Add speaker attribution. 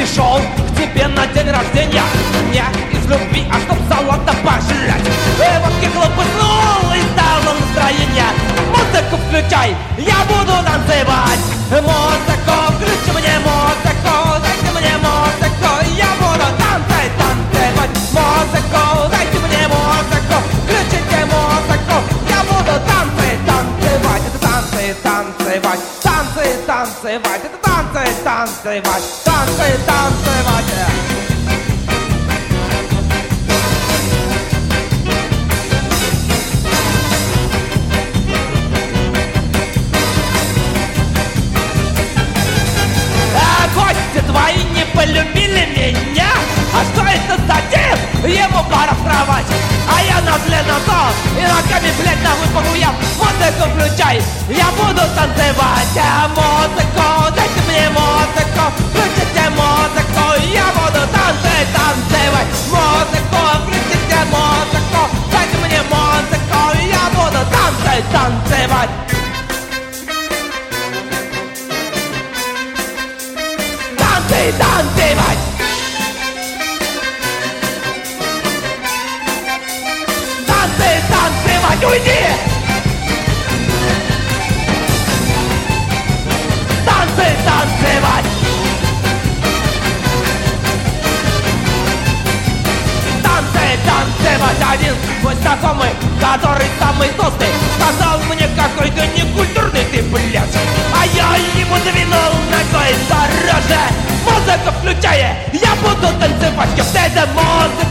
Speaker 1: пришел к тебе на день рождения не из любви, а чтоб золото пожрать. Водки хлопыснул и стало настроение. Музыку включай, я буду танцевать. Музыку, включи мне музыку, дайте мне музыку, я буду танцевать. Музыку, дайте мне музыку, включите музыку, я буду танцевать. Это танцевать, танцевать, это танцевать, танцевать. Гости твои не полюбили меня. А что это за тип? Ему пора в кровать. А я на зло и ногами, блядь, на выпору я. Музыку включай, я буду танцевать. Музыку, дайте мне музыку, включите музыку, я буду танцевать. Музыку, включите музыку, дайте мне музыку, я буду танцевать. Танцевать, танцевать, уйди! Танцевать! Танцевать! Один мой знакомый, который самый толстый, сказал мне, какой ты некультурный ты, блядь. А я ему двинул ногой дороже. Музыку включая, я буду танцевать. Это музыка.